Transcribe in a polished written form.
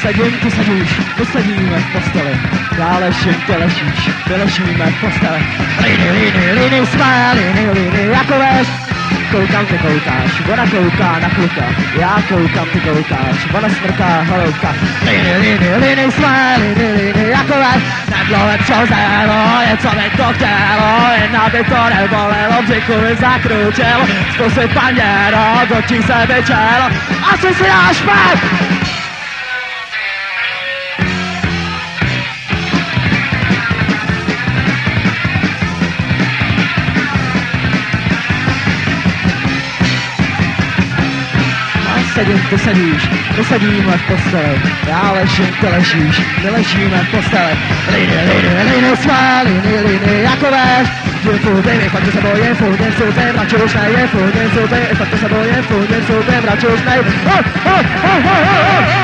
sedím, ty sedíš, my sedíme v posteli. Já ležím, ty ležíš, my ležíme v posteli. Líny jsme, líny jako ves. Koukám, ty koukáš, ona kouká na kluka. Já koukám, ty koukáš, ona smrká holouka. Líny jsme, líny jako ves. Nedlouho přozelo, něco mi to chtělo. Jen aby to nebolelo, břiku mi zakručilo. Zkusit paněro, do tí se vyčelo. Asi si dáš pět! Sedím, ty sedíš, my sedíme v posteli. Já ležím, ty ležíš, my ležíme v posteli. Líny jsme, líny jako ves. Je furt, fakt to se bojím, furt něco ty mračuš nej. Je furt něco ty, fakt to se bojím, furt něco ty mračuš nej.